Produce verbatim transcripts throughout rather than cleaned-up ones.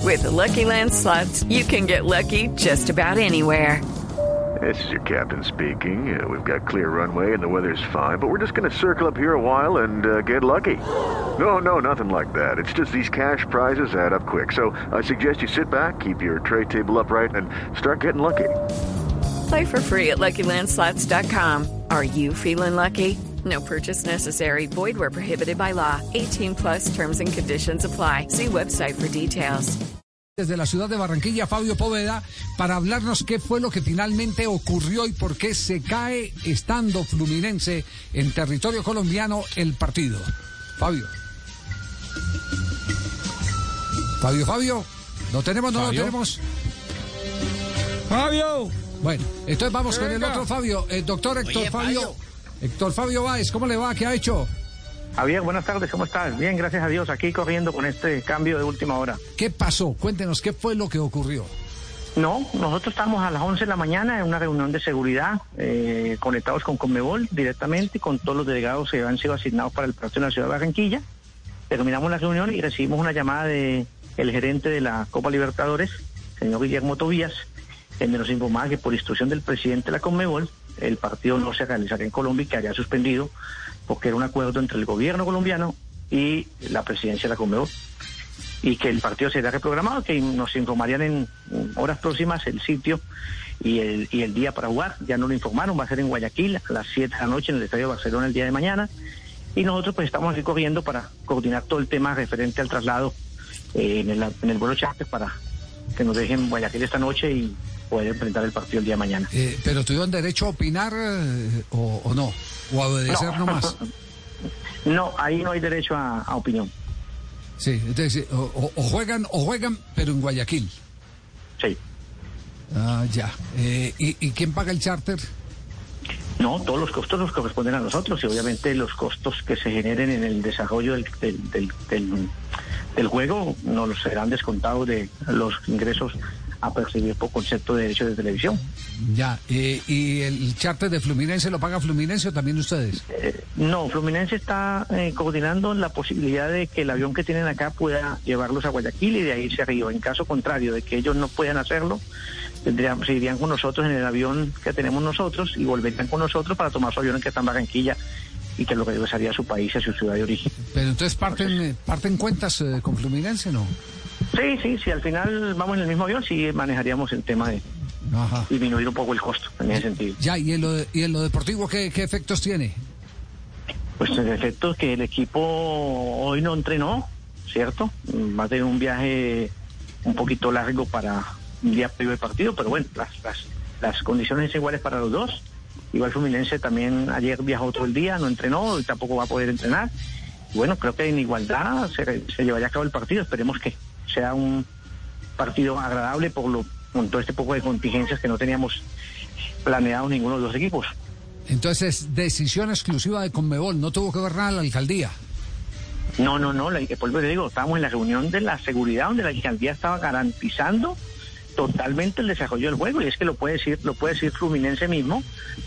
With the Lucky Land Slots, you can get lucky just about anywhere. This is your captain speaking. Uh, we've got clear runway and the weather's fine, but we're just going to circle up here a while and uh, get lucky. No, no, nothing like that. It's just these cash prizes add up quick. So I suggest you sit back, keep your tray table upright, and start getting lucky. Play for free at Lucky Land Slots dot com. Are you feeling lucky? No purchase necessary. Void where prohibited by law. eighteen plus terms and conditions apply. See website for details. Desde la ciudad de Barranquilla, Fabio Poveda, para hablarnos qué fue lo que finalmente ocurrió y por qué se cae, estando Fluminense en territorio colombiano, el partido. Fabio. Fabio, Fabio. ¿Lo tenemos? ¿No Fabio. lo tenemos? ¡Fabio! Bueno, entonces vamos con el otro Fabio. El doctor Héctor Oye, Fabio. Fabio. Héctor Fabio Báez, ¿cómo le va? ¿Qué ha hecho? Javier, buenas tardes, ¿cómo estás? Bien, gracias a Dios, aquí corriendo con este cambio de última hora. ¿Qué pasó? Cuéntenos, ¿qué fue lo que ocurrió? No, nosotros estamos a las once de la mañana en una reunión de seguridad, eh, conectados con Conmebol directamente, con todos los delegados que han sido asignados para el partido en la ciudad de Barranquilla. Terminamos la reunión y recibimos una llamada de el gerente de la Copa Libertadores, señor Guillermo Tobías, donde nos informaba que por instrucción del presidente de la Conmebol, el partido no se realizaría en Colombia y que había suspendido, porque era un acuerdo entre el gobierno colombiano y la presidencia de la Conmebol, y que el partido sería reprogramado, que nos informarían en horas próximas el sitio y el, y el día para jugar. Ya nos lo informaron, va a ser en Guayaquil a las siete de la noche en el Estadio de Barcelona el día de mañana, y nosotros pues estamos aquí corriendo para coordinar todo el tema referente al traslado eh, en, el, en el vuelo charter para que nos dejen Guayaquil esta noche y poder enfrentar el partido el día de mañana. Eh, ¿Pero tuvieron derecho a opinar eh, o, o no? ¿O a obedecer no. nomás? No, ahí no hay derecho a, a opinión. Sí, entonces, o, o- o juegan, o juegan, pero en Guayaquil. Sí. Ah, ya. Eh, ¿y, ¿Y quién paga el charter? No, todos los costos nos corresponden a nosotros y obviamente los costos que se generen en el desarrollo del, del, del, del, del juego nos serán descontados de los ingresos a percibir por concepto de derechos de televisión. Ya. Eh, ¿Y el charter de Fluminense lo paga Fluminense o también ustedes? Eh, no, Fluminense está eh, coordinando la posibilidad de que el avión que tienen acá pueda llevarlos a Guayaquil y de ahí irse a Río. En caso contrario de que ellos no puedan hacerlo, tendrían, se irían con nosotros en el avión que tenemos nosotros y volverían con nosotros para tomar su avión en que está en Barranquilla y que lo regresaría a su país, a su ciudad de origen. Pero entonces parten, eh, parten cuentas eh, con Fluminense, ¿no? Sí, sí, si al final vamos en el mismo avión, sí manejaríamos el tema de Ajá. disminuir un poco el costo, en ese sentido. Ya, ¿y en lo, de- y en lo deportivo qué, qué efectos tiene? Pues en efecto que el equipo hoy no entrenó, ¿cierto? Va a tener un viaje un poquito largo para un día previo del partido, pero bueno, las, las, las condiciones son iguales para los dos. Igual Fluminense también ayer viajó todo el día, no entrenó y tampoco va a poder entrenar. Y bueno, creo que en igualdad se, se llevaría a cabo el partido, esperemos que sea un partido agradable por lo con todo este poco de contingencias que no teníamos planeado ninguno de los dos equipos. Entonces, decisión exclusiva de Conmebol, no tuvo que ver nada la alcaldía. No, no, no, la, por eso te digo, estábamos en la reunión de la seguridad donde la alcaldía estaba garantizando totalmente el desarrollo del juego y es que lo puede decir, lo puede decir Fluminense mismo.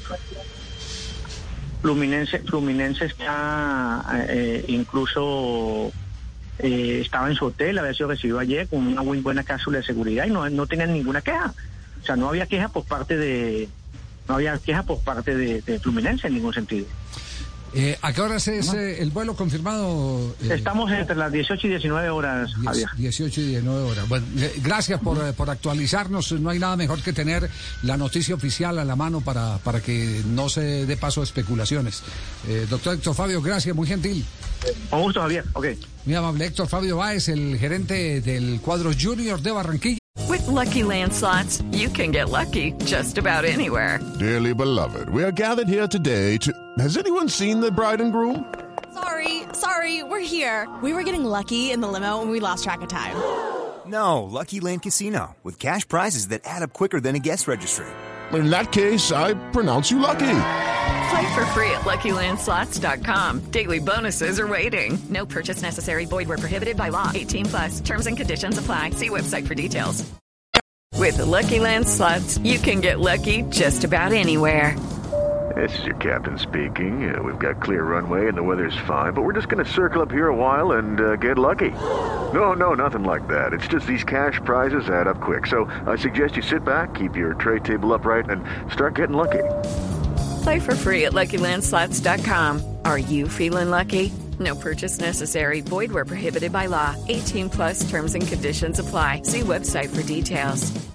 Fluminense, Fluminense está eh, incluso eh, estaba en su hotel, había sido recibido ayer con una muy buena cápsula de seguridad y no, no tenían ninguna queja. O sea, no había queja por parte de no había queja por parte de, de Fluminense en ningún sentido. Eh, ¿A qué horas es No. eh, el vuelo confirmado? eh, Estamos entre las dieciocho y diecinueve horas, diez- Javier. dieciocho y diecinueve horas. Bueno, eh, gracias por, eh, por actualizarnos. No hay nada mejor que tener la noticia oficial a la mano para, para que no se dé paso a especulaciones. Eh, doctor Héctor Fabio, gracias, muy gentil. Con gusto, Javier. Ok. Muy amable Héctor Fabio Báez, el gerente del cuadro Junior de Barranquilla. With Lucky Land Slots, you can get lucky just about anywhere. Dearly beloved, we are gathered here today to... Has anyone seen the bride and groom? Sorry, sorry, we're here. We were getting lucky in the limo and we lost track of time. No, Lucky Land Casino, with cash prizes that add up quicker than a guest registry. In that case, I pronounce you lucky. Play for free at Lucky Land Slots dot com. Daily bonuses are waiting. No purchase necessary. Void where prohibited by law. eighteen plus. Terms and conditions apply. See website for details. With the Lucky Land Slots, you can get lucky just about anywhere. This is your captain speaking. Uh, we've got clear runway and the weather's fine, but we're just going to circle up here a while and uh, get lucky. No, no, nothing like that. It's just these cash prizes add up quick. So I suggest you sit back, keep your tray table upright, and start getting lucky. Play for free at Lucky Land Slots dot com. Are you feeling lucky? No purchase necessary. Void where prohibited by law. eighteen plus terms and conditions apply. See website for details.